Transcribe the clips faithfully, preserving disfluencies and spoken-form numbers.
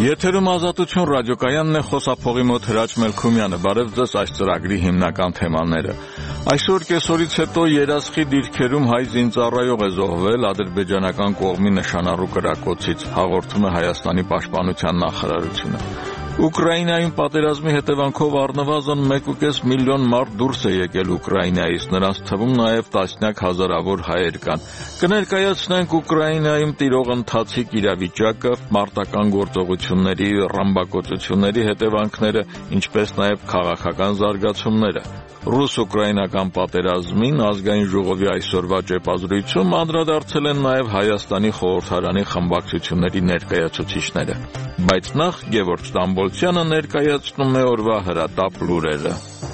Եթերում Ազատություն ռադիոկայանն է, խոսափողի մոտ Հրաչ Մելքումյանը։ Բարև ձեզ, այս ծրագրի հիմնական թեմաները։ Այսօր կեսօրից հետո երասխի դիրքերում հայ զինծառայող է զոհվել ադրբեջանական կողմի նշանառու կրակոցից, հաղորդում է Հայաստանի պաշտպանության նախարարությունը։ Ուկրաինայում պատերազմի հետևանքով առնվազն մեկ ու կես միլիոն մարդ դուրս է եկել Ուկրաինայից, նրանց թվում նաև տասնյակ հազարավոր հայեր կան։ Կներկայացնենք Ուկրաինայում տիրող ընթացիկ իրավիճակը, մարտական գործողությունների, ռմբակոծությունների հետևանքները, ինչպես նաև քաղաքական զարգացումները։ Ռուս-ուկրաինական պատերազմին ազգային ժողովի այսօրվա ճեպազրույցում անդրադարձել են նաև Հայաստանի խորհրդարանի խմբակցությունների ներկայացուցիչները։ Բայց նախ Գևորգ Ստամբոլցյանը ներկայացնում է օրվա հրատապ լուրերը։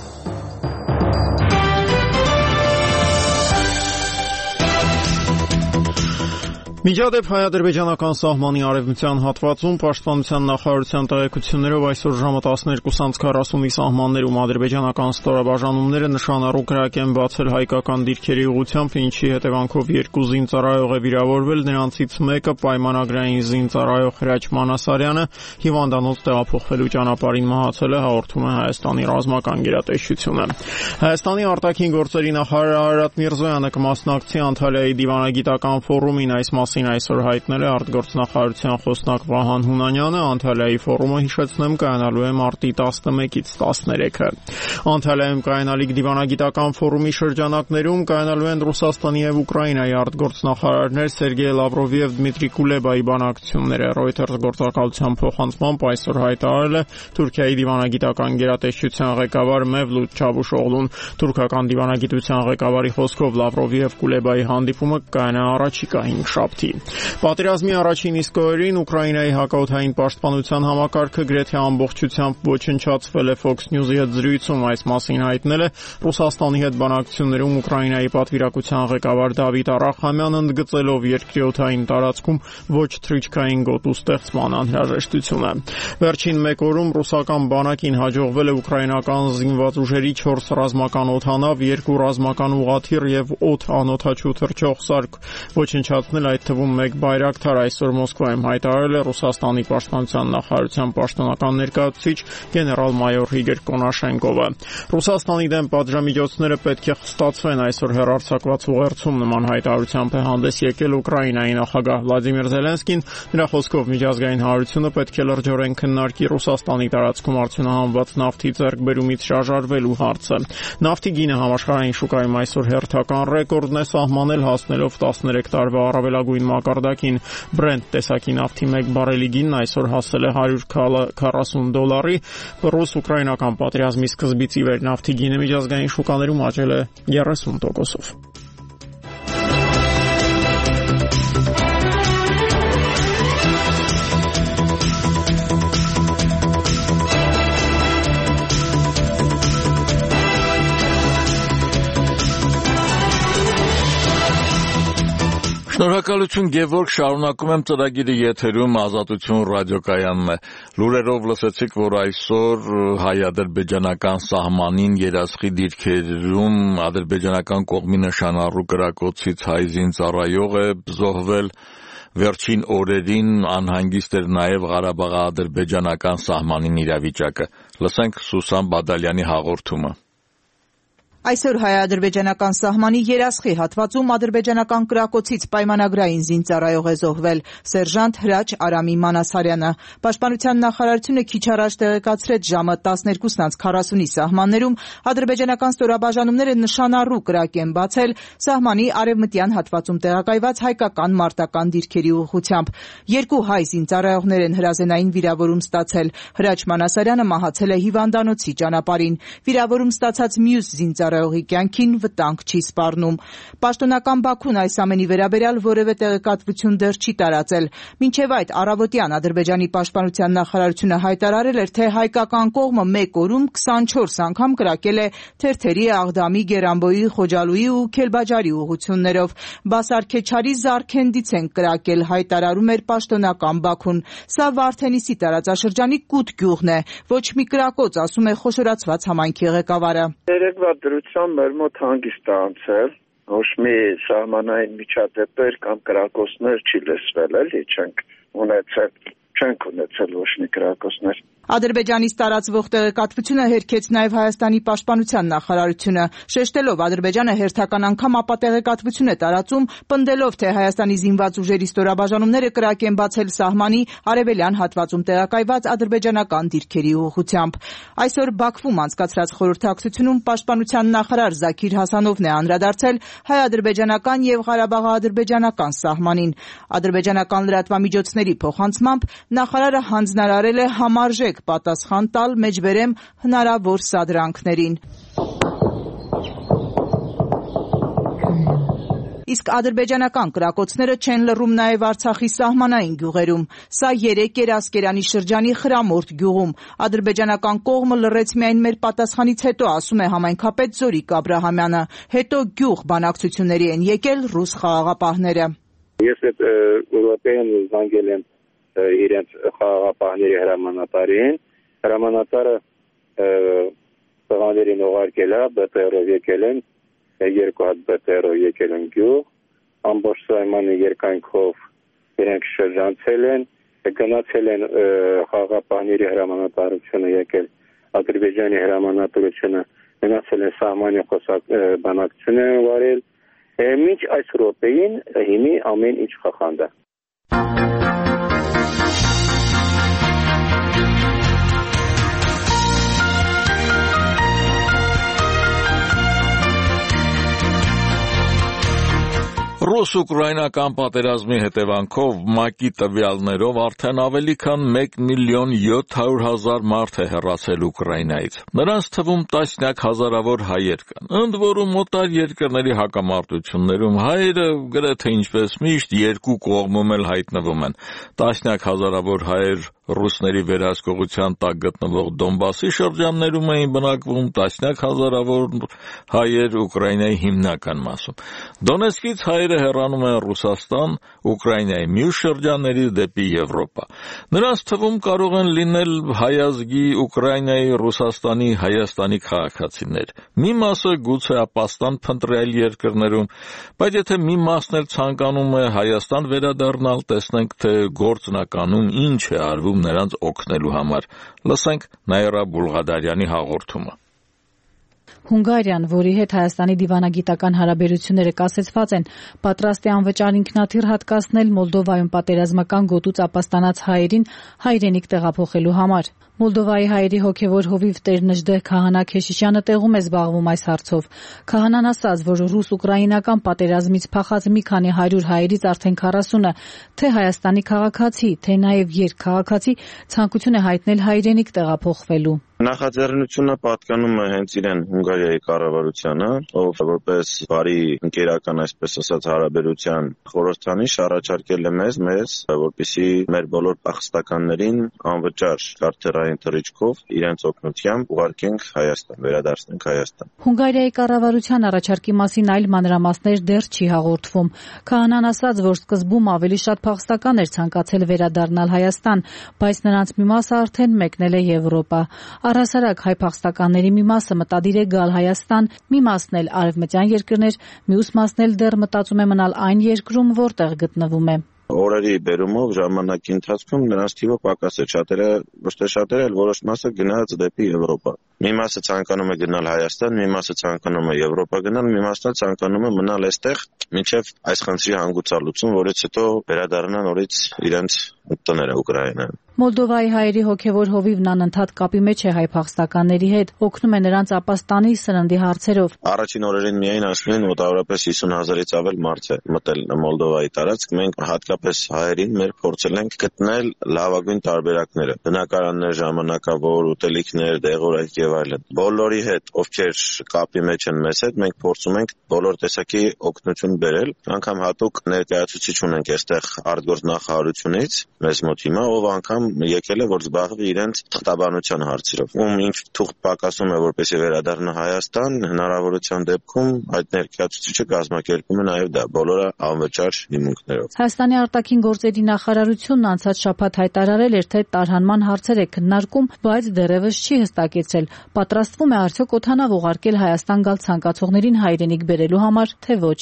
Միջադեպ հայ-ադրբեջանական սահմանի արևմտյան հատվածում պաշտպանության նախարարության տեղեկություններով այսօր ժամը տասներկուս քառասունի սահմաններում ադրբեջանական ստորաբաժանումները նշանառու կրակ են բացել հայկական դիրքերի ուղղությամբ, ինչի հետևանքով երկու զինծառայող է վիրավորվել, նրանցից մեկը պայմանագրային զինծառայող Հրաչ Մանասարյանը հիվանդանոց տեղափոխվելու ճանապարհին մահացել է, հաղորդում է Հայաստանի ռազմական գերատեսչությունը։ Հայաստանի արտաքին գործերի նախարար Արարատ Միրզոյանը կմասնակցի Անտալիայի դիվանագիտական ֆորումին, այս այսօր հայտնել է արտգործնախարարության խոսնակ Վահան Հունանյանը։ Անտալիայի ֆորումը, հիշեցնեմ, կայանալու է մարտի տասնմեկից տասներեքը։ Անտալիայում կայանալիք դիվանագիտական ֆորումի շրջանակներում կայանալու են Ռուսաստանի եւ Ուկրաինայի արտգործնախարարներ Սերգեյ Լավրովի եւ Դմիտրի Կուլեբայի բանակցությունները։ Reuters գործակալության փոխանցմամբ այսօր հայտարարել է Թուրքիայի դիվանագիտական գերատեսչության ղեկավար Մևլութ Չավուշօղլուն։ Թուրքական դիվանագիտության ղեկավարի խոսքով Լավրովի եւ Կուլեբայի հանդիպումը կայանա առաջիկա հինգ շաբթի։ Պատերազմի առաջին իսկ օրերին Ուկրաինայի հակաօդային պաշտպանության համակարգը գրեթե ամբողջությամբ ոչնչացվել է, Fox News-ի հետ զրույցում այս մասին հայտնել է Ռուսաստանի հետ բանակցություններում Ուկրաինայի պատվիրակության ղեկավար Դավիթ Արախամյանը, ընդգծելով երկրի օդային տարածքում ոչ թռիչքային գոտու ստեղծման անհրաժեշտությունը։ Վերջին մեկ օրում ռուսական բանակին հաջողվել է ուկրաինական զինված ուժերի չորս ռազմական օդանավ, երկու ռազմական ուղղաթիռ եւ օդ անօդաչու թռչող սարք ոչնչացնել, այդ թվում մեկ բայրակթար, այսօր Մոսկվայում հայտարարել է Ռուսաստանի պաշտպանության նախարարության պաշտոնական ներկայացուցիչ գեներալ-մայոր Իգոր Կոնաշենկովը։ Ռուսաստանի դեմ պատժամիջոցները պետք է խստացվեն, այսօր հեռարձակված ուղերձում նման հայտարարությամբ է հանդես եկել Ուկրաինայի նախագահ Վլադիմիր Զելենսկին։ Նրա խոսքով միջազգային հանրությունը պետք է լրջորեն քննարկի Ռուսաստանի տարածքում արդյունահանված նավթի ձեռքբերումից շարժարվելու հարցը։ Նավթի գինը համաշխարհային շուկայում այսօր հերթական ռեկորդն է սահմանել, հասնելով տասներեք տարվա առավելագույն մակարդակին։ Brent տեսակի նավթի մեկ բարելի գինն այսօր հասել է հարյուր քառասուն դոլարի։ Ռուս-ուկրաինական պատերազմի սկզբից ի վեր նավթի գինը միջազգային շուկաներում աճել է երեսուն տոկոսով։ Շնորհակալություն Գևորգ, շարունակում եմ ծրագիրը եթերում Ազատություն ռադիոկայանն է։ Լուրերով լսեցիք, որ այսօր հայ-ադրբեջանական սահմանին երասխի դիրքերում ադրբեջանական կողմի նշանառու կրակոցից հայ զինծառայող է զոհվել։ Վերջին օրերին անհանգիստ էր նաև Ղարաբաղի-ադրբեջանական սահմանին իրավիճակը։ Լսենք Սուսան Բադալյանի հաղորդումը։ Այսօր հայ-ադրբեջանական սահմանի երասխի հատվածում ադրբեջանական կրակոցից պայմանագրային զինծառայող է զոհվել սերժանտ Հրաչ Արամի Մանասարյանը։ Պաշտպանության նախարարությունը քիչ առաջ տեղեկացրեց ժամը տասներկուս քառասունի սահմաններում ադրբեջանական ստորաբաժանումները նշանառու կրակ են բացել սահմանի արևմտյան հատվածում տեղակայված հայկական մարտական դիրքերի ուղղությամբ։ Երկու հայ զինծառայողներ են հրազենային վիրավորում ստացել։ Հրաչ Մանասարյանը մահացել է հիվանդանոցի ճանապարհին։ Վիրավորում ստացած մյուս զինծառայողը Ծառայողի կյանքին վտանգ չի սպառնում։ Պաշտոնական Բաքուն այս ամենի վերաբերյալ որևէ տեղեկատվություն դեռ չի տարածել։ Մինչև այդ առավոտյան Ադրբեջանի պաշտպանության նախարարությունը հայտարարել էր, թե հայկական կողմը մեկ օրում քսանչորս անգամ կրակել է Թերթերի, Աղդամի, Գերանբոյի, Խոջալույի ու Քելբաջարի ուղղություններով։ Բասարքեչարի Զարքենդից են կրակել, հայտարարում էր պաշտոնական Բաքուն։ Սա Վարդենիսի տարածաշրջանի Կուտ գյուղն է։ Ոչ մի կրակոց, ասում է խոշորացված համայնքի ղեկավարը։ Մեր մոտ հանգիստ է անցել, ոչ մի սահմանային միջադեպեր կամ կրակոցներ չի լսվել, էլի չենք ունեցել, չենք ունեցել ոչ մի կրակոցներ։ Ադրբեջանից տարածվող տեղեկատվությունը հերքեց նաև Հայաստանի պաշտպանության նախարարությունը, շեշտելով Ադրբեջանը հերթական անգամ ապատեղեկատվություն է տարածում, պնդելով, թե Հայաստանի զինված ուժերի ստորաբաժանումները կրակ են բացել սահմանի արևելյան հատվածում տեղակայված ադրբեջանական դիրքերի ուղղությամբ։ Այսօր Բաքվում անցկացրած խորհրդակցությունում պաշտպանության նախարար Զաքիր Հասանովն է անդրադարձել հայ-ադրբեջանական եւ ղարաբաղ-ադրբեջանական սահմանին։ Ադրբեջանական լրատվամիջոցների փոխանցմամբ նախարարը հանձնարարել է համարժեք պատասխան տալ մեջբերեմ հնարավոր սադրանքներին։ Իսկ ադրբեջանական կրակոցները չեն լռում նաև Արցախի սահմանային գյուղերում։ Սա երեք Երասկերանի շրջանի Խրամորդ գյուղում։ Ադրբեջանական կողմը լռեց միայն մեր պատասխանից հետո, ասում է համայնքապետ Զորիկ Աբրահամյանը։ Հետո գյուղ բանակցությունների են եկել ռուս խաղաղապահները։ Ես այդ ուղղակիորեն զանգել եմ իրենց խաղաղապահների հրամանատարին, հրամանատարը տղաներին ուղարկել է, бэ тэ էրով եկել են, երկու հատ бэ тэ էրով եկել են գյուղ, ամբողջ Սայմանի երկայնքով իրենք շրջանցել են, գնացել են խաղաղապահների հրամանատարությունը եկել, Ադրբեջանի հրամանատարությունը գնացել են սահմանի խոսակ բանակցություն են վարել, մինչ այս րոպեին հիմի ամեն ինչ խախանդ է։ Ռուս-ուկրաինական պատերազմի հետևանքով ՄԱԿ-ի տվյալներով արդեն ավելի քան մեկ միլիոն յոթ հարյուր հազար մարդ է հեռացել Ուկրաինայից։ Նրանց թվում տասնյակ հազարավոր հայեր կան։ Ընդ որում օտար երկրների հակամարտություններում հայերը գրեթե ինչպես միշտ երկու կողմում էլ հայտնվում են։ Տասնյակ հազարավոր հայեր ռուսների վերահսկողության տակ գտնվող Դոնբասի շրջաններում էին բնակվում, տասնյակ հազարավոր հայեր Ուկրաինայի հիմնական մասում։ Դոնեցկից հայերը հեռանում են Ռուսաստան, Ուկրաինայի մյուս շրջանների դեպի Եվրոպա։ Նրանց թվում կարող են լինել հայազգի, Ուկրաինայի, Ռուսաստանի, Հայաստանի քաղաքացիներ։ Մի մասը գուցե ապաստան փնտրել երկրներում, բայց եթե մի մասն էլ ցանկանում է Հայաստան վերադառնալ, տեսնենք, թե գործնականում ինչ է արվում նրանց օգնելու համար։ Լսենք Նաիրա Բուլղադարյանի հաղորդումը։ Հունգարիան, որի հետ Հայաստանի դիվանագիտական հարաբերությունները կասեցված են, պատրաստ է անվճար ինքնաթիռ հատկացնել Մոլդովայում պատերազմական գոտուց ապաստանած հայերին հայրենիք տեղափոխելու համար։ Մոլդովայի հայերի հոգևոր հովիվ Տեր Նժդեհ Քահանա Քեշիշյանը տեղում է զբաղվում այս հարցով։ Քահանան ասաց, որ ռուս-ուկրաինական պատերազմից փախած մի քանի հարյուր հայերից արդեն քառասունը թե Հայաստանի քաղաքացի, թե նաև երկքաղաքացի ցանկություն է հայտնել հայրենիք տեղափոխվելու։ Նախաձեռնությունը պատկանում է հենց իրեն Հունգարիայի կառավարությանը, ով որպես բարի ընկերական, այսպես ասած, հարաբերության խորհրդանիշ առաջարկել է մեզ, մեզ, որպեսզի մեր բոլոր փախստականներին անվճար քարտերային թռիչքով իրենց օգնությամբ ուղարկենք Հայաստան, վերադարձնենք Հայաստան։ Հունգարիայի կառավարության առաջարկի մասին այլ մանրամասներ դեռ չի հաղորդվում։ Քահանան ասաց, որ սկզբում ավելի շատ փախստական էր ցանկացել վերադառնալ Հայաստան, բայց նրանց մի մասը արդեն մեկնել է Եվրոպա։ Առհասարակ հայ փախստականների մի մասը մտադիր է գալ Հայաստան, մի մասն էլ արևմտյան երկրներ, մյուս մասն էլ դեռ մտածում է մնալ այն երկրում, որտեղ գտնվում է։ Օրերի բերումով ժամանակի ընթացքում նրանց թիվը պակաս է, շատերը, ոչ թե շատերը, այլ որոշ մասը գնաց դեպի Եվրոպա։ Մի մասը ցանկանում է գնալ Հայաստան, մի մասը ցանկանում է Եվրոպա գնալ, մի մասը ցանկանում է մնալ այստեղ, մինչև այս խնդրի հանգուցալուծում, որից հետո վերադառնան նորից իրենց տները Ուկրաինայում։ Մոլդովայի հայերի հոգևոր հովիվն անընդհատ կապի մեջ է հայ փախստականների հետ, օգնում է նրանց ապաստանի սննդի հարցերով։ Առաջին օրերին միայն ասում մոտավորապես հիսուն հազարից ավել մարդ է մտել Մոլդովայի տարածք։ Մենք հատկապես հայերին մեր փորձել ենք գտնել լավագույն տարբերակները՝ բնակարաններ, ժամանակավոր ուտելիքներ, դեղորայք եւ այլն։ Բոլորի հետ, ովքեր կապի մեջ են մեզ հետ, մենք փորձում ենք բոլոր տեսակի օգնություն բերել։ Անգամ հատուկ ներկայացուցիչ ունենք այստեղ արտգործնախարարությունից, մեզ մոտ հիմա, ով անգամ եկել է, որ զբաղվի իրենց թղթաբանության հարցերով։ Ում ինչ թուղթ պակասում է, որպեսզի վերադառնա Հայաստան, հնարավորության դեպքում այդ ներկայացուցիչը կազմակերպում է նաև դա, բոլորը անվճար հիմունքներով։ Հայաստանի արտաքին գործերի նախարարությունն անցած շաբաթ հայտարարել էր, թե տարհանման հարցեր է քննարկում, բայց դեռևս չի հստակեցրել, պատրաստվում է արդյոք օդանավ ուղարկել Հայաստան գալ ցանկացողներին հայրենիք բերելու համար, թե ոչ։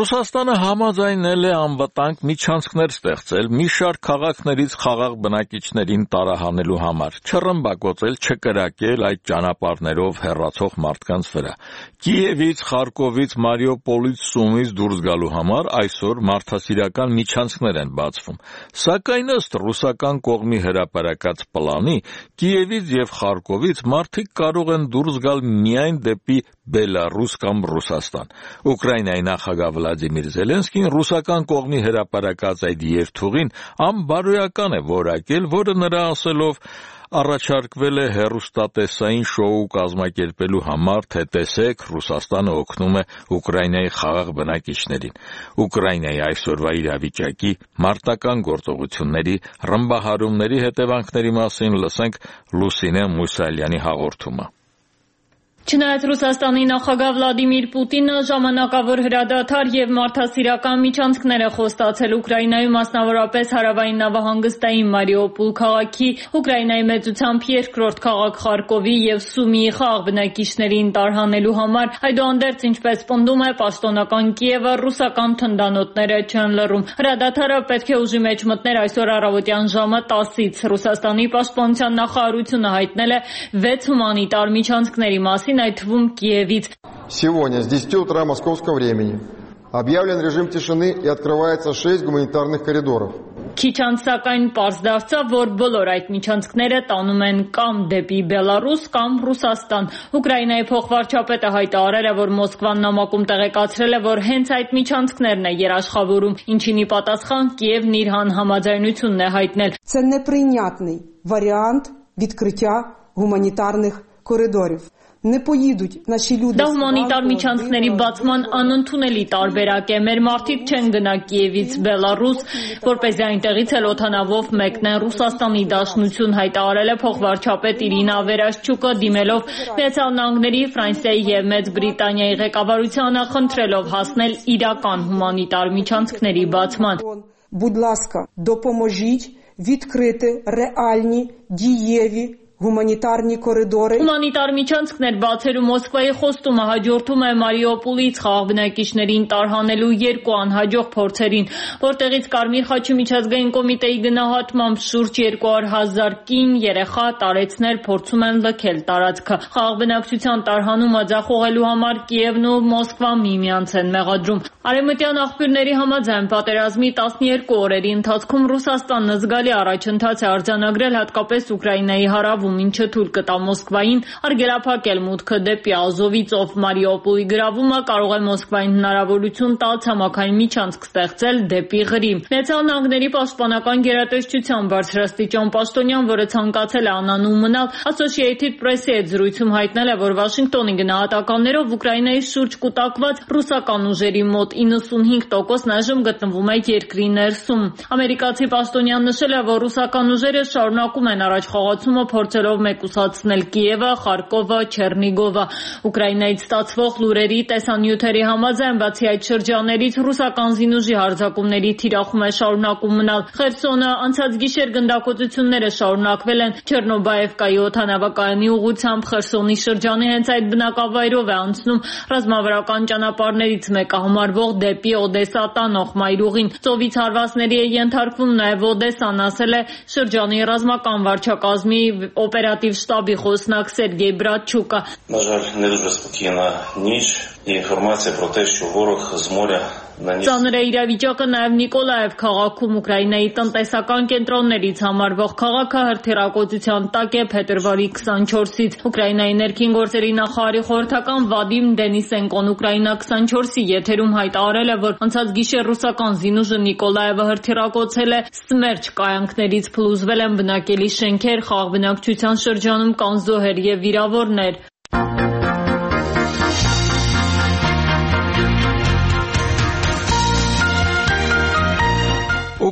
Ռուսաստանը համաձայնել է անվտանգ միջանցքներ ստեղծել մի շարք քաղաքներից խաղաղ բնակիչներին տարահանելու համար, չռմբակոծել, չկրակել այդ ճանապարհներով հեռացող մարդկանց վրա։ Կիևից, Խարկովից, Մարիուպոլից, Սումից դուրս գալու համար այսօր մարդասիրական միջանցքներ են բացվում։ Սակայն ըստ ռուսական կողմի հրապարակած պլանի, Կիևից եւ Խարկովից մարդիկ կարող են դուրս գալ միայն դեպի Բելարուս կամ Ռուսաստան։ Ուկրաինայի նախագահ Վլադիմիր Զելենսկին ռուսական կողմի հրապարակած այդ երթուղին անբարոյական է որակել, որը նրա ասելով առաջարկվել է հեռուստատեսային շոու կազմակերպելու համար, թե տեսեք, Ռուսաստանը օգնում է Ուկրաինայի խաղաղ բնակիչներին։ Ուկրաինայի այսօրվա իրավիճակի մարտական գործողությունների, ռմբահարումների հետևանքների մասին լսենք Լուսինե Մուսալյանի հաղորդումը։ Չնայած Ռուսաստանի նախագահ Վլադիմիր Պուտինը ժամանակավոր հրադադար եւ մարդասիրական միջանցքներ է խոստացել Ուկրաինայում, մասնավորապես հարավային նավահանգստային Մարիուպոլ քաղաքի, Ուկրաինայի մեծությամբ երկրորդ քաղաք Խարկովի եւ Սումիի խաղաղ բնակիչներին տարհանելու համար, այդուհանդերձ, ինչպես պնդում է պաշտոնական Կիևը, ռուսական թնդանոթները չեն լռում։ Հրադադարը պետք է ուժի մեջ մտներ այսօր առավոտյան ժամը տասից։ Ռուսաստանի պաշտպանության նախարարությունը հայտնել է վեց հումանիտար միջանցքների մասին, այդ թվում Կիևից։ Сегодня с десяти утра московского времени объявлен режим тишины и открывается шесть гуманитарных коридоров. Քիչ անց սակայն պարզ դարձավ, որ բոլոր այդ միջանցքները տանում են կամ դեպի Բելարուս, կամ Ռուսաստան։ Ուկրաինայի փոխվարչապետը հայտարարել է, որ Մոսկվան նամակում տեղեկացրել է, որ հենց այդ միջանցքներն է երաշխավորում, ինչին ի պատասխան Կիևն իր համաձայնությունն է հայտնել։ Це неприйнятний варіант відкриття гуманітарних коридорів. Դա հումանիտար միջանցքների բացման անընդունելի տարբերակ է։ Մեր մարդիկ չեն գնա Կիևից Բելարուս, որպեսզի այնտեղից էլ օդանավով մեկնեն Ռուսաստանի Դաշնություն, հայտարարել է փոխվարչապետ Իրինա Վերաշչուկը, դիմելով Միացյալ Նահանգների, Ֆրանսիայի եւ Մեծ Բրիտանիայի ղեկավարությանը, խնդրելով հասնել իրական հումանիտար միջանցքների բացման։ Будь ласка, допоможіть відкрити реальні дієві Հումանիտարնի կորիդորը Հումանիտար միջանցքներ բացելու Մոսկվայի խոստումը հաջորդում է Մարիուպոլից խաղաղ բնակիչներին տարհանելու երկու անհաջող փորձերին, որտեղից Կարմիր խաչի միջազգային կոմիտեի գնահատմամբ շուրջ երկու հազար կին երեխա տարեցներ փորձում են լքել տարածքը։ Խաղաղ բնակչության տարհանումը ձախողելու համար Կիևն ու Մոսկվան միմյանց են մեղադրում։ Արևմտյան աղբյուրների համաձայն պատերազմի տասներկու օրերի ընթացքում Ռուսաստանն զգալի առաջընթաց է արձանագրել հատկապես Ուկրաինայի հարավում, ինչը թույլ կտա Մոսկվային արգելափակել մուտքը դեպի Ազովի ծով։ Մարիուպոլի գրավումը կարող է Մոսկվային հնարավորություն տալ ցամաքային միջանցք ստեղծել դեպի Ղրիմ։ Միացյալ Նահանգների պաշտպանական գերատեսչության բարձրաստիճան պաշտոնյան, որը ցանկացել է անանուն մնալ, Associated Press-ի հետ զրույցում հայտնել է, որ Վաշինգտոնի գնահատականներով Ուկրաինայի շուրջ կուտակված ռուսական ուժերի մոտ իննսունհինգ տոկոսն այժմ գտնվում է երկրի ներսում։ Ամերիկացի պաշտոնյան նշել է, որ ռուսական ուժերը շարունակում են առաջխաղացումը փորձելով մեկուսացնել Կիևը, Խարկովը, Չեռնիգովը։ Ուկրաինայից ստացվող լուրերի տեսանյութերի համաձայն, բացի այդ շրջաններից ռուսական զինուժի հարձակումների թիրախում է շարունակում մնալ Խերսոնը, անցած գիշեր գնդակոծությունները շարունակվել են Չեռնոբաևկայի օդանավակայանի ուղղությամբ Խերսոնի շրջանի հենց այդ բնակավայրով է անցնում ռազմավարական ճանապարհներից մեկը համարվող դեպի Օդեսա տանող մայրուղին։ Ծովից հարվածների է ենթարկվում նաև Օդեսան, ասել է շրջանի ռազմական վարչակազմի օպերատիվ շտաբի խոսնակ Սերգեյ Բրատչուկը։ На жаль, не дуже спокійна ніч. Є інформація про те, що ворог з моря Ծանր է իրավիճակը նաև Նիկոլաև քաղաքում, Ուկրաինայի տնտեսական կենտրոններից համարվող քաղաքը հրթիռակոծության տակ է փետրվարի քսանչորսից։ Ուկրաինայի ներքին գործերի նախարարի խորհրդական Վադիմ Դենիսենկոն Ուկրաինա քսանչորսի եթերում հայտարարել է, որ անցած գիշեր ռուսական զինուժը Նիկոլաևը հրթիռակոծել է Սմերջ կայանքներից փլուզվել են բնակելի շենքեր, խաղաղ բնակչության շրջանում կան զոհեր եւ վիրավորներ։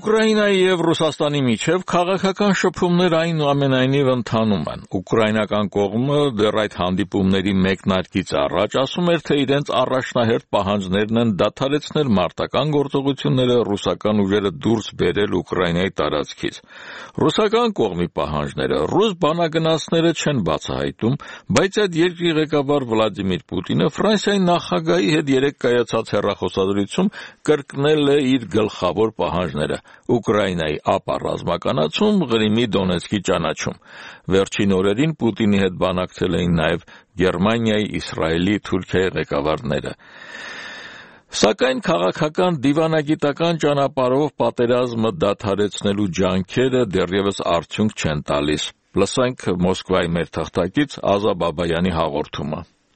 Ուկրաինայի եւ Ռուսաստանի միջև քաղաքական շփումներ այնուամենայնիվ ընթանում են։ Ուկրաինական կողմը դեռ այդ հանդիպումների մեկնարկից առաջ ասում էր, թե իրենց առաջնահերթ պահանջներն են դադարեցնել մարտական գործողությունները, ռուսական ուժերը դուրս բերել Ուկրաինայի տարածքից։ Ռուսական կողմի պահանջները ռուս բանագնացները չեն բացահայտում, բայց այդ երկրի ղեկավար Վլադիմիր Պուտինը Ֆրանսիայի նախագահի հետ երեկ կայացած հեռախոսազրույցում կրկնել է իր գլխավոր պահանջները՝ Ուկրաինայի ապառազմականացում, Ղրիմի Դոնեցկի ճանաչում։ Վերջին օրերին Պուտինի հետ բանակցել էին նաև Գերմանիայի, Իսրայելի, Թուրքիայի ղեկավարները։ Սակայն քաղաքական դիվանագիտական ճանապարհով պատերազմը դադարեցնելու ջանքերը դեռևս արդյունք չեն տալիս։ Լսենք Մոսկվայի մեր թղթակից Ազա Բաբայանի հաղորդումը։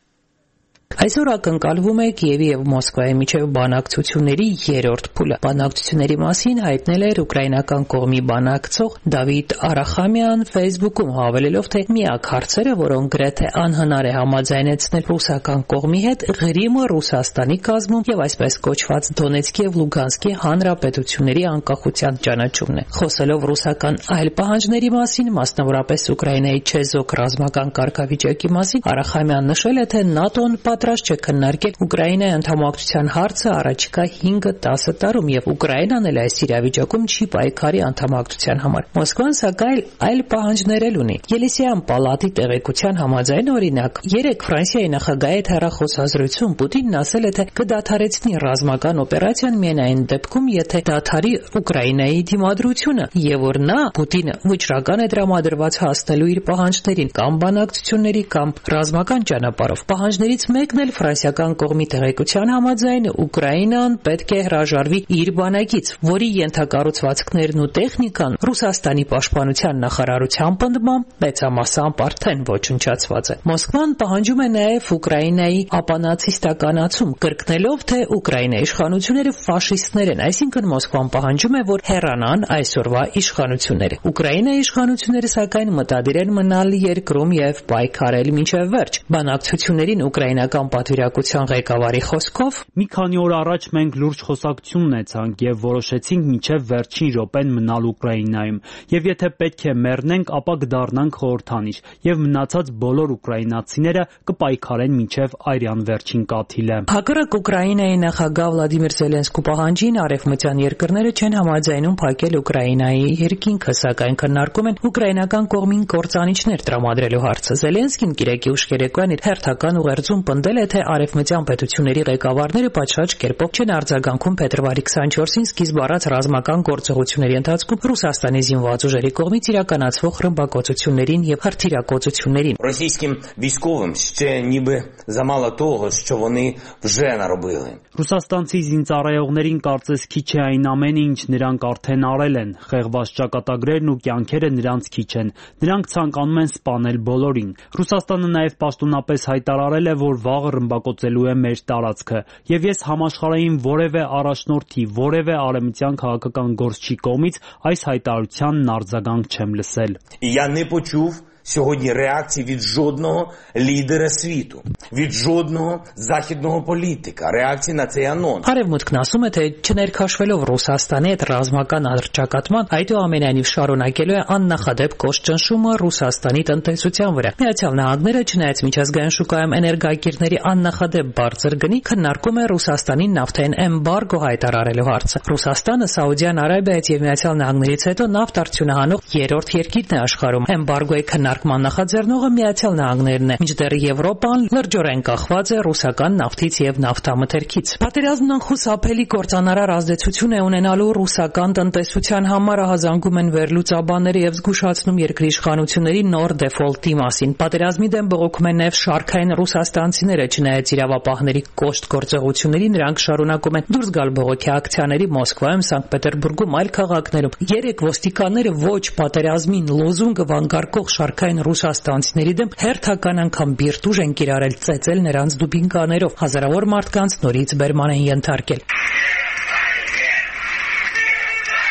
Այսօր ակնկալվում է Կիևի եւ Մոսկվայի միջև բանակցությունների երրորդ փուլը։ Բանակցությունների մասին հայտնել էր ուկրաինական կողմի բանակցող Դավիթ Արախամյան Facebook-ում, հավելելով, թե միակ հարցերը, որոնք գրեթե անհնար է համաձայնեցնել ռուսական կողմի հետ, Ղրիմը Ռուսաստանի կազմում եւ այսպես կոչված Դոնեցկի եւ Լուգանսկի հանրապետությունների անկախության ճանաչումն է։ Խոսելով ռուսական այլ պահանջների մասին, մասնավորապես Ուկրաինայի չեզոք ռազմական կարգավիճակի մասին, Արախամյան նշել է, թե ՆԱՏՕ-ն պատրաստ չէ քննարկել Ուկրաինայի անդամակցության հարցը առաջիկա հինգ-տասը տարում եւ Ուկրաինան էլ այս իրավիճակում չի պայքարի անդամակցության համար։ Մոսկվան սակայն այլ պահանջներ էլ ունի։ Ելիսեյան պալատի տեղեկության համաձայն, օրինակ, երեք Ֆրանսիայի նախագահի հետ հեռախոսազրույցում Պուտինն ասել է, թե կդադարեցնի ռազմական օպերացիան միայն այն դեպքում, եթե դադարի Ուկրաինայի դիմադրությունը եւ որ նա Պուտինը վճռական է տրամադրված հասնելու իր պահանջներին կամ բանակցությունների կամ ռազմական ճանապարհով։ Պահանջներից մեկն էլ ֆրանսիական կողմի տեղեկության համաձայն Ուկրաինան պետք է հրաժարվի իր բանակից, որի ենթակառուցվածքներն ու տեխնիկան Ռուսաստանի պաշտպանության նախարարության պնդմամբ մեծամասամբ արդեն ոչնչացված է։ Մոսկվան պահանջում է նաև Ուկրաինայի ապանացիստականացում, կրկնելով, թե Ուկրաինայի իշխանությունները ֆաշիստներ են, այսինքն Մոսկվան պահանջում է, որ հեռանան այսօրվա իշխանությունները։ Ուկրաինայի իշխանությունները սակայն մտադիր են մնալ երկրում եւ պայքարել մինչեւ վերջ։ Բանակցություններին ուկրաինական պատվիրակության ղեկավարի խոսքով մի քանի օր առաջ մենք լուրջ խոսակցություն ունեցանք եւ որոշեցինք մինչեւ վերջին րոպեն մնալ Ուկրաինայում եւ եթե պետք է մեռնենք, ապա կդառնանք խորհրդանիշ եւ մնացած բոլոր ուկրաինացիները կպայքարեն մինչեւ արյան վերջին կաթիլը։ Հակառակ Ուկրաինայի նախագահ Վլադիմիր Զելենսկու պահանջին արևմտյան երկրները չեն համաձայնում փակել Ուկրաինայի երկինքը, սակայն քննարկում են ուկրաինական կողմին կործանիչներ տրամադրելու հարցը։ Զելենսկին կիրակի ուշ երեկոյան իր հերթական ուղերձում պնդել է, թե արևմտյան պետությունների ղեկավարները պատշաճ կերպով չեն արձագանքում փետրվարի քսանչորսին սկիզբ առած ռազմական գործողությունների ընթացքում Ռուսաստանի զինված ուժերի կողմից իրականացվող ռմբակոծություններին եւ հրթիռակոծություններին։ Ռոսійським військовим ще ніби замало того, що вони вже наробили։ Ռուսաստանցի զինծառայողներին կարծես քիչ է այն ամենը, ինչ նրանք արդեն արել են։ Խեղված ճակատագրերն ու կյանքերը նրանց քիչ են։ Նրանք ցանկանում են սպանել բոլորին։ Ռուսաստանը նաև պաշտոնապես հայտարարել է, որ վաղը ռմբակոծելու է մեր տարածքը, եւ ես համաշխարհային որևէ առաջնորդի, որևէ արևմտյան քաղաքական գործչի կողմից այս հայտարարությանն արձագանք չեմ լսել։ Я не почув сьогодні реакції від жодного лідера світу, від жодного західного політика, реакції на цей анонс։ Արևմուտքն ասում է, թե չներքաշվելով Ռուսաստանի հետ ռազմական առճակատման, այդուամենայնիվ շարունակելու է աննախադեպ կոշտ ճնշումը Ռուսաստանի տնտեսության վրա։ Միացյալ Նահանգները, չնայած միջազգային շուկայում էներգակիրների աննախադեպ բարձր գնի, քննարկում է Ռուսաստանին նավթային էմբարգո հայտարարելու հարցը։ Ռուսաստանը Սաուդյան Արաբիայից եւ Միացյալ Նահանգներից հետո նավթ արդյունահանող երրորդ երկիրն է աշխարհում։ Էմբարգոյի քննարկման նախաձեռնողը Միացյալ Նահանգներն է, մինչդեռ Եվրոպան լրջորեն կախված է ռուսական նավթից եւ նավթամթերքից։ Պատերազմն անխուսափելի կործանարար ազդեցություն է ունենալու ռուսական տնտեսության համար, ահազանգում են վերլուծաբանները եւ զգուշացնում երկրի իշխանությունների նոր դեֆոլտի մասին։ Պատերազմի դեմ բողոքում են նաեւ շարքային ռուսաստանցիները, չնայած իրավապահների կոշտ գործողությունների նրանք շարունակում են դուրս գալ բողոքի ակցիաների Մոսկվայում, Սանկտ Պետերբուրգում, այլ քաղաքներում։ Երեք ոստիկանները ոչ պատերազմին լոզունգը վանկարկող շարքային ռուսաստանցիների դեմ հերթական անգամ բիրտուժ են կիրառել, ծեծել նրանց դուբինկաներով, հազարավոր մարդկանց նորից բերման են ենթարկել։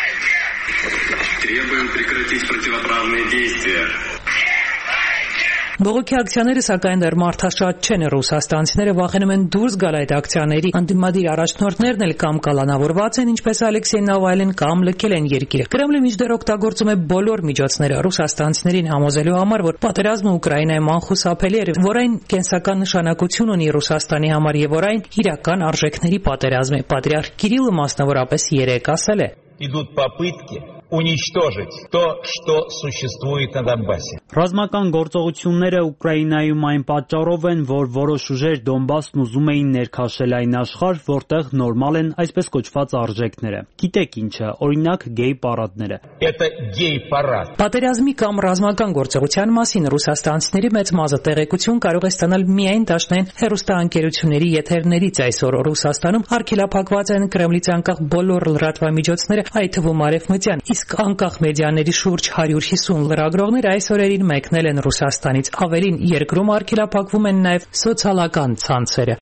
Требуем прекратить противоправные действия. Բողոքի ակցիաները սակայն դեռ մարդաշատ չեն, ռուսաստանցիները վախենում են դուրս գալ այդ ակցիաների, ընդդիմադիր առաջնորդներն էլ կամ կալանավորված են, ինչպես Ալեքսեյ Նավալին, կամ լքել են երկիրը։ Կրեմլը մինչդեռ օգտագործում է բոլոր միջոցները ռուսաստանցիներին համոզելու համար, որ պատերազմը Ուկրաինայում անխուսափելի է, որ այն կենսական նշանակություն ունի Ռուսաստանի համար եւ որ այն իրական արժեքների պատերազմ է։ Պատրիարխ Կիրիլը մասնավորապես երեկ ասել է. Идут попытки уничтожить то, что существует на Донбассе. Ռազմական գործողությունները Ուկրաինայում այն պատճառով են, որ որոշ ուժեր Դոնբասն ուզում էին ներքաշել այն աշխարհ, որտեղ նորմալ են այսպես կոչված արժեքները։ Գիտեք ինչը, օրինակ գեյ պարադները։ Это гей-парад. Պատերազմի կամ ռազմական գործողության մասին ռուսաստանցիների մեծ մասը տեղեկություն կարող է ստանալ միայն դաշնային հեռուստաընկերությունների եթերներից։ Այսօր Ռուսաստանում արգելափակված են Կրեմլից անկախ բոլոր լրատվամիջոցները, այդ թվում արևմտյան, իսկ անկախ մեդիաների շուրջ հարյուր հիսուն լրագրողներ այս օրերին մեկնել են Ռուսաստանից։ Ավելին, երկրում արգելափակվում են նաև սոցիալական ցանցերը։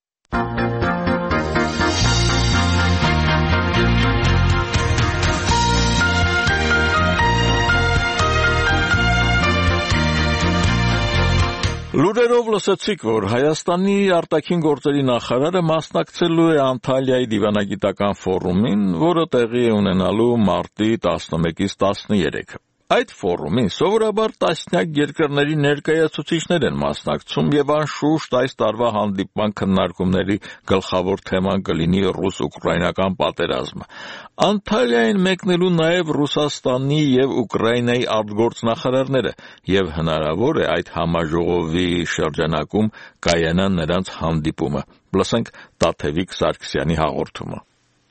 Լուրերով լսեցիք, որ Հայաստանի արտաքին գործերի նախարարը մասնակցելու է Անտալիայի դիվանագիտական ֆորումին, որը տեղի է ունենալու մարտի տասնմեկից տասներեքը։ Այդ ֆորումին սովորաբար տասնյակ երկրների ներկայացուցիչներ են մասնակցում եւ անշուշտ այս տարվա հանդիպման քննարկումների գլխավոր թեման կլինի ռուս-ուկրաինական պատերազմը։ Անտալիային մեկնելու նաեւ Ռուսաստանի եւ Ուկրաինայի արտգործնախարարները եւ հնարավոր է այդ համաժողովի շրջանակում կայանա նրանց հանդիպումը։ Լսենք Տաթևիկ Սարգսյանի հաղորդումը։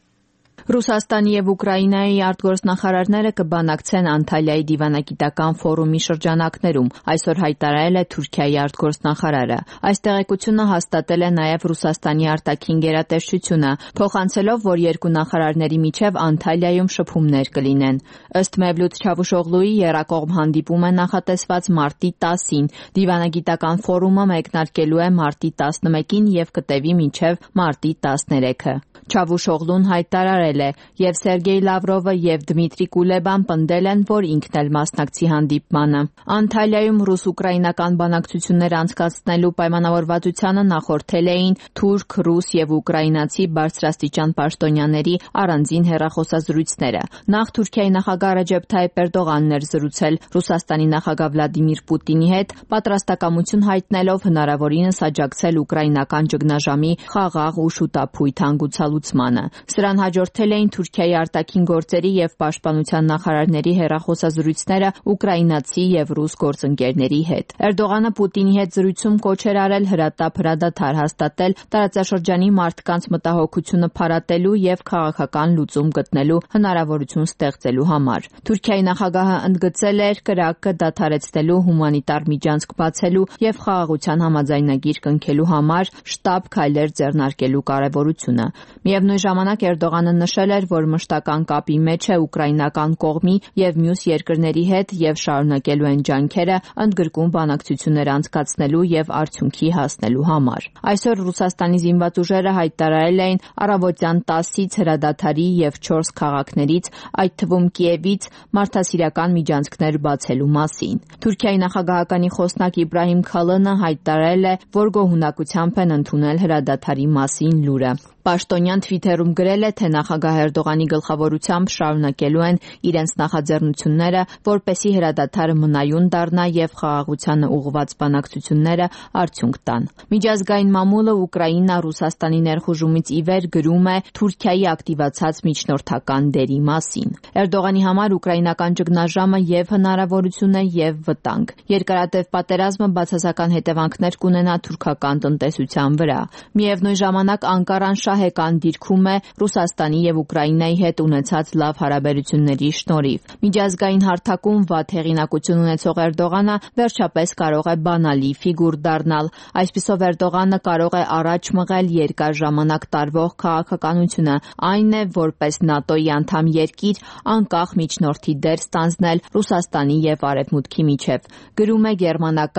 Ռուսաստանի եւ Ուկրաինայի արտգործնախարարները կբանակցեն Անտալիայի դիվանագիտական ֆորումի շրջանակներում, այսօր հայտարարել է Թուրքիայի արտգործնախարարը։ Այս տեղեկությունը հաստատել է նաեւ Ռուսաստանի արտաքին գերատեսչությունը, փոխանցելով, որ երկու նախարարների միջև Անտալիայում շփումներ կլինեն։ Ըստ Մևլութ Չավուշօղլուի եռակողմ հանդիպումը նախատեսված մարտի տասին, դիվանագիտական ֆորումը մեկնարկելու է մարտի տասնմեկին եւ կտևի մինչեւ մարտի տասներեքը։ Չավուշօղլուն հայտարարել է, եւ Սերգեյ Լավրովը եւ Դմիտրի Կուլեբան պնդել են, որ ինքն էլ մասնակցի հանդիպմանը։ Անտալիայում ռուս-ուկրաինական բանակցություններ անցկացնելու պայմանավորվածությանը նախորդել էին թուրք, ռուս եւ ուկրաինացի բարձրաստիճան պաշտոնյաների առանձին հեռախոսազրույցները։ Նախ Թուրքիայի նախագահ Ռեջեփ Թայիփ Էրդողանն էր զրուցել Ռուսաստանի նախագահ Վլադիմիր Պուտինի հետ, պատրաստակամություն հայտնելով հնարավորինս աջակցել ուկրաինական ճգնաժամի խաղաղ ու շուտափույթ հանգուցալուծմանը։ Սրան հաջորդել էին Թուրքիայի արտաքին գործերի եւ պաշտպանության նախարարների հեռախոսազրույցները ուկրաինացի եւ ռուս գործընկերների հետ։ Էրդողանը Պուտինի հետ զրույցում կոչ էր արել հրատապ հրադադար հաստատել տարածաշրջանի մարդկանց մտահոգությունը փարատելու եւ քաղաքական լուծում գտնելու հնարավորություն ստեղծելու համար։ Թուրքիայի նախագահը ընդգծել էր կրակը դադարեցնելու, հումանիտար միջանցք բացելու եւ խաղաղության համաձայնագիր կնքելու համար շտապ քայլեր ձեռնարկելու կարեւորությունը։ Միևնույն ժամանակ Էրդողանը նշել էր, որ մշտական կապի մեջ է ուկրաինական կողմի եւ մյուս երկրների հետ եւ շարունակելու են ջանքերը ընդգրկուն բանակցություններ անցկացնելու եւ արդյունքի հասնելու համար։ Այսօր Ռուսաստանի զինված ուժերը հայտարարել էին առավոտյան տասից հրադադարի եւ չորս քաղաքներից, այդ թվում Կիևից, մարդասիրական միջանցքներ բացելու մասին։ Թուրքիայի նախագահականի խոսնակ Իբրահիմ Քալանը հայտարարել է, որ գոհունակությամբ են ընդունել հրադադարի մասին լուրը։ Պաշտոնյան Թվիթերում գրել է, թե նախագահ Էրդողանի գլխավորությամբ շարունակելու են իրենց նախաձեռնությունները, որպեսզի հրադադարը մնայուն դառնա եւ խաղաղությանը ուղղված բանակցությունները արդյունք տան։ Միջազգային մամուլը Ուկրաինա Ռուսաստանի ներխուժումից ի վեր գրում է Թուրքիայի ակտիվացած միջնորդական դերի մասին։ Էրդողանի համար ուկրաինական ճգնաժամը եւ հնարավորություն է եւ վտանգ։ Երկարատև պատերազմը բացասական հետևանքներ կունենա թուրքական տնտեսության վրա։ Միևնույն ժամանակ Անկարան շահեկան դիրքում է Ռուսաստանի եւ Ուկրաինայի հետ ունեցած լավ հարաբերությունների շնորհիվ։ Միջազգային հարթակում վատ հեղինակություն ունեցող Էրդողանը վերջապես կարող է բանալի ֆիգուր դառնալ։ Այսպիսով Էրդողանը կարող է առաջ մղել երկար ժամանակ տարվող քաղաքականությունը, այն է, որպես ՆԱՏՕ-ի անդամ երկիր անկախ միջնորդի դեր ստանձնել Ռուսաստանի եւ Արևմուտքի միջև։ Գրում է գերմանական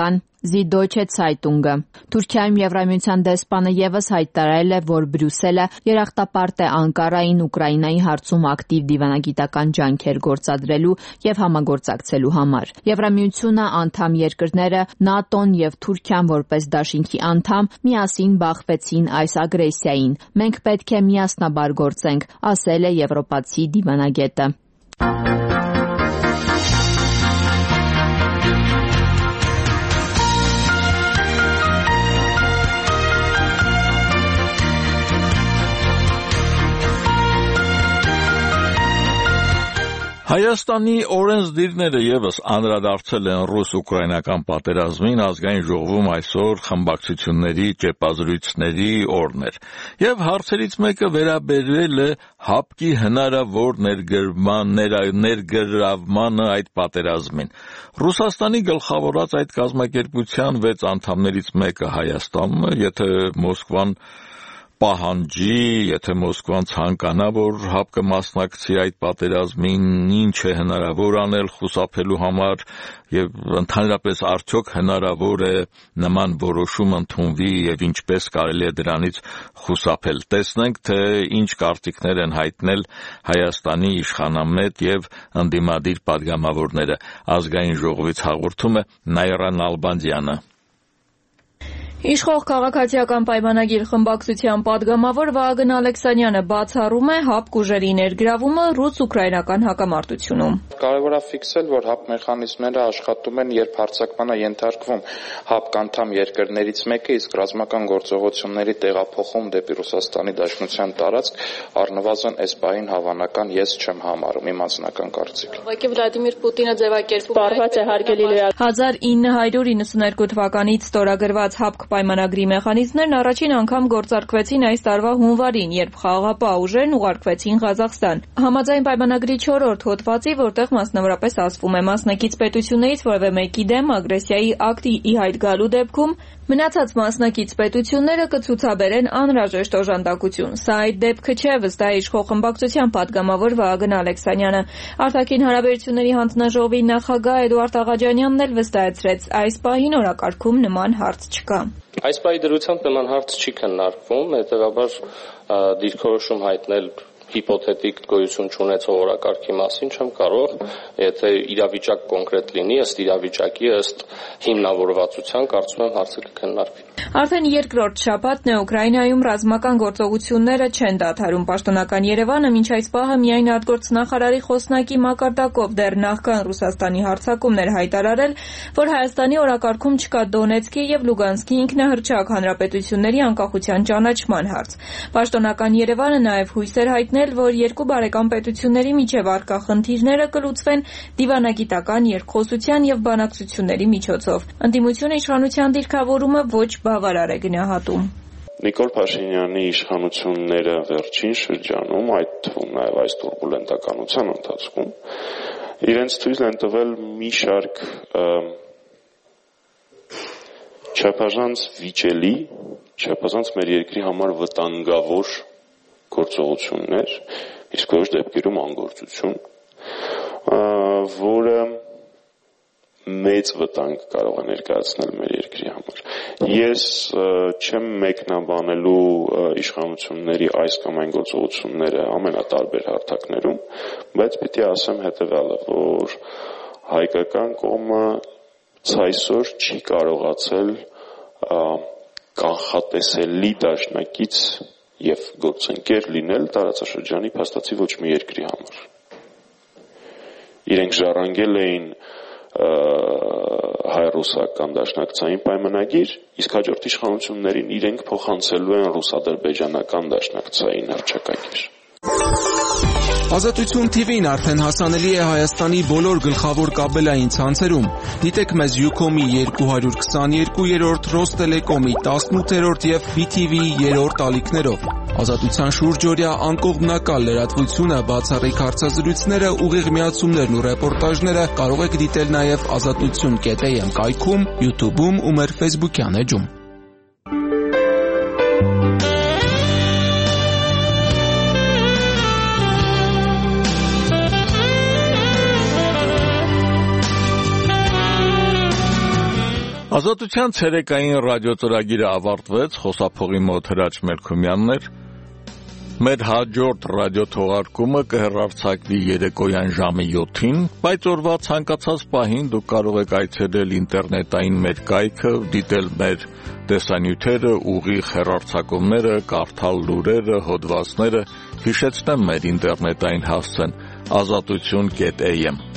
Զիդոյչե Ցայտունգը։ Թուրքիայում Եվրամիության դեսպանը եւս հայտարարել է, որ Բրյուսելը երախտապարտ է Անկարային Ուկրաինայի հարցում ակտիվ դիվանագիտական ջանքեր գործադրելու եւ համագործակցելու համար։ Եվրամիությունը, անդամ երկրները, ՆԱՏՕ-ն եւ Թուրքիան որպես դաշինքի անդամ միասին բախվեցին այս ագրեսիային։ Մենք պետք է միասնաբար գործենք, ասել է եվրոպացի դիվանագետը։ Հայաստանի օրենսդիրները եւս անդրադարձել են ռուս-ուկրաինական պատերազմին, ազգային ժողովում այսօր խմբակցությունների ճեպազրույցների օրն էր, եւ հարցերից մեկը վերաբերել է ՀԱՊԿ-ի հնարավոր ներգրավմանը այդ պատերազմին։ Ռուսաստանի գլխավորած այդ կազմակերպության վեց անդամներից մեկը Հայաստանն է, եթե Մոսկվան պահանջի, եթե Մոսկվան ցանկանա, որ ՀԱՊԿ-ը մասնակցի այդ պատերազմին, ինչ է հնարավոր անել խուսափելու համար եւ ընդհանրապես արդյոք հնարավոր է նման որոշում ընդունվի եւ ինչպես կարելի է դրանից խուսափել։ Տեսնենք, թե ինչ կարծիքներ են հայտնել Հայաստանի իշխանամետ եւ ընդդիմադիր պատգամավորները։ Ազգային ժողովից հաղորդում է Նայրա Նալբանդյանը։ Իշխող քաղաքացիական պայմանագիր խմբակցության падգամավոր Վահագն Ալեքսանյանը բացառում է ՀԱՊԿ ուժերի ներգրավումը ռուս-ուկրաինական հակամարտությունում։ Կարևոր է ֆիքսել, որ ՀԱՊԿ մեխանիզմները աշխատում են, երբ հարձակմանը ենթարկվում ՀԱՊԿ անդամ երկրներից մեկը, իսկ ռազմական գործողությունների տեղափոխում դեպի Ռուսաստանի Դաշնության տարածք առնվազն այս պահին հավանական ես չեմ համարում, իմ անձնական կարծիք։ Ուղղակի Վլադիմիր Պուտինը ձևակերպում է հարգելի լրագրող հազար ինը հարյուր իննսուներկու թվականից ստորագրված ՀԱՊԿ պայմանագրի մեխանիզմներն առաջին անգամ գործարկվեցին այս տարվա հունվարին, երբ խաղաղապահ ուժերն ուղարկվեցին Ղազախստան։ Համաձայն պայմանագրի չորրորդ հոդվածի, որտեղ մասնավորապես ասվում է մասնակից պետություններից որևէ մեկի դեմ ագրեսիայի ակտի ի հայտ գալու դեպքում մնացած մասնակից պետությունները կցուցաբերեն անհրաժեշտ օժանդակություն։ Սա այդ դեպքը չէ, վստահ է իշխող խմբակցության падգամավոր Վահագն Ալեքսանյանը։ Արտաքին հարաբերությունների հանձնաժողովի նախագահ Էդուարդ Աղաջանյանն էլ վստահեցրեց, այս պահին օրակարգում նման հարց չկա։ Այս պահի դրությամբ նման հարց չի քննարկվում, հետևաբար դիրքորոշում հայտնել հիպոթետիկ գոյություն չունեցող օրակարգի մասին չեմ կարող, եթե իրավիճակ կոնկրետ լինի, ըստ իրավիճակի, ըստ հիմնավորվածության, կարծում եմ հարցը կքննարկվի։ Արդեն երկրորդ շաբաթն է Ուկրաինայում ռազմական գործողությունները չեն դադարում։ Պաշտոնական Երևանը մինչ այս պահը միայն արտգործնախարարի խոսնակի մակարդակով դեռ նախքան Ռուսաստանի հարձակումներ հայտարարել, որ Հայաստանի օրակարգում չկա Դոնեցկի եւ Լուգանսկի ինքնահռչակ հանրապետությունների անկախության ճանաչման հարց։ Պաշտոնական Երևանը նաեւ հույս էր հայտնել, որ երկու բարեկամ պետությունների միջև առկա խնդիրները կլուծվեն դիվանագիտական երկխոսության եւ բանակցությունների միջոցով։ Ընդդիմությունը իշխանության դիրքավորումը ոչ բավարար է գնահատում։ Նիկոլ Փաշինյանի իշխանությունները վերջին շրջանում, այդ թվում նաև այս տուրբուլենտականության ընթացքում, իրենց թույլ են տվել մի շարք չափազանց վիճելի, չափազանց մեր երկրի համար վտանգավոր գործողություններ, իսկ որոշ դեպքերում անգործություն, որը մեծ վտանգ կարող է ներկայացնել մեր երկրի համար։ Ես չեմ մեկնաբանելու իշխանությունների այս կամ այն գործողությունները ամենատարբեր հարթակներում, բայց պիտի ասեմ հետևյալը, որ հայկական կողմը ցայսօր չի կարողացել կանխատեսելի դաշնակից եւ գործընկեր լինել տարածաշրջանի փաստացի ոչ մի երկրի համար։ Իրենք ժառանգել էին հայ-ռուսական դաշնակցային պայմանագիր, իսկ հաջորդ իշխանություններին իրենք փոխանցելու են ռուս-ադրբեջանական դաշնակցային հռչակագիր։ Ազատություն Թի Վին արդեն հասանելի է Հայաստանի բոլոր գլխավոր կաբելային ցանցերում։ Դիտեք մեզ Յուքոմի երկու հարյուր քսաներկուերորդ, Ռոստելեկոմի տասնութերորդ եւ Բի Թի Վիի երրորդ ալիքներով։ Ազատության շուրջօրյա անկողմնակալ լրատվությունը, բացառիկ հարցազրույցները, ուղիղ միացումներն ու ռեպորտաժները կարող եք դիտել նաեւ ազատություն կետ էյ էմ կայքում, YouTube-ում ու մեր Facebook-յան էջում։ Ազատության ցերեկային ռադիոծրագիրը ավարտվեց, խոսափողի մոտ Հրաչ Մելքումյանն էր։ Մեր հաջորդ ռադիոթողարկումը կհեռարձակվի երեկոյան ժամը յոթին, բայց օրվա ցանկացած պահին դուք կարող եք այցելել ինտերնետային մեր կայքը, դիտել մեր տեսանյութերը, ուղիղ հեռարձակումները, կարդալ լուրերը, հոդվածները, հիշեցնեմ մեր ինտերնետային հասցեն ազատություն կետ էյ էմ